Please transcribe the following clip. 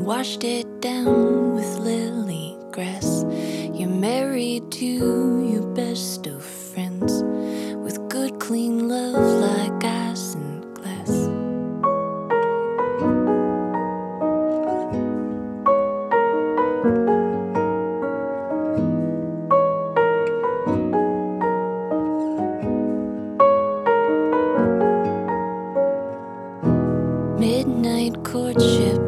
Washed it down with lily grass. You're married to your best of friends, with good clean love like ice and glass. Midnight courtship